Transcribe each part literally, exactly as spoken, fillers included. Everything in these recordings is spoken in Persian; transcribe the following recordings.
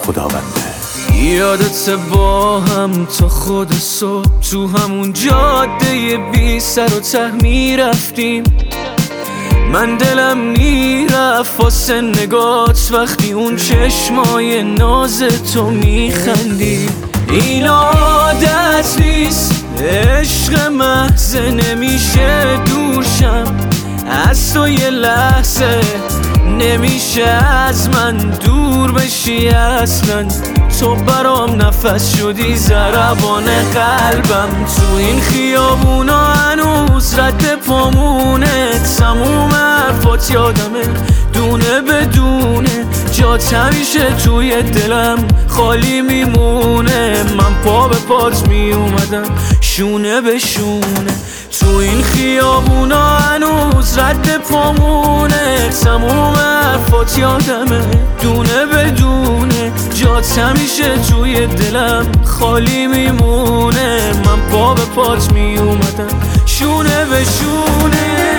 خداونده. یادت با هم تا خود صبح تو همون جاده بی سر و ته میرفتیم، من دلم میرفت واسه نگات وقتی اون چشمای ناز تو میخندی. این عادت نیست، عشق محض نمیشه دورشم از تو یه لحظه، نمیشه از من دور بشی اصلا. تو برام نفس شدی ضربان قلبم، تو این خیابونا هنوز رد پامونه، تموم حرفات یادمه دونه بدونه، جات همیشه توی دلم خالی میمونه. من پا به پات میومدم شونه به شونه، تو این خیابونا هنوز رد پامونه، تموم حرفات یادمه دونه بدونه، جات همیشه توی دلم خالی میمونه. من پا به پات میومدم شونه به شونه.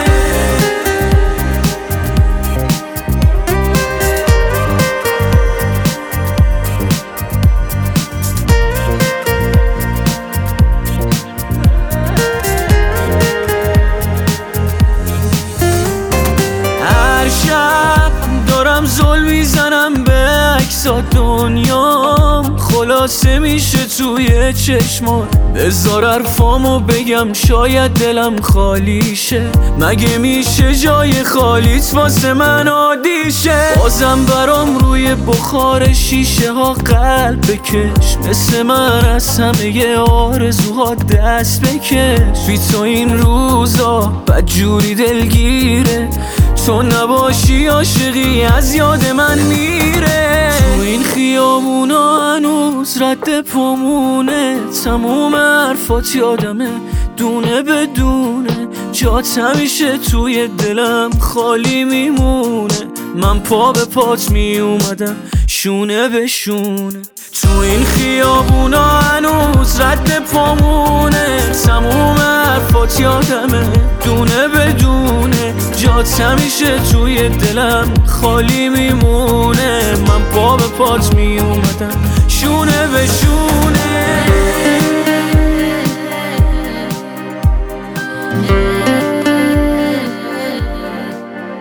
دارم زل میزنم به عکسا دنیام، خلاصه میشه توی چشمات. بذار حرفامو بگم شاید دلم خالی شه، مگه میشه جای خالیت واسه من عادی شه؟ بازم برام روی بخار شیشه ها قلب بکش، مثل من از همه آرزوها دست بکش. بی تو این روزا بدجوری دلگیره، تو نباشی عاشقی از یاد من میره. تو این خیابونا هنوز رد پامونه، تموم حرفات یادمه دونه بدونه، جات همیشه توی دلم خالی میمونه. من پا به پات میومدم شونه به شونه، تو این خیابونا هنوز رد پامونه، تموم حرفات یادمه دونه بدونه، جات همیشه توی دلم خالی میمونه. من پا به پات میومدم شونه به شونه.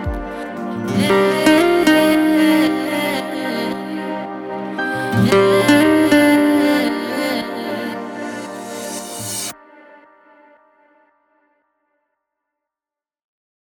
Yeah.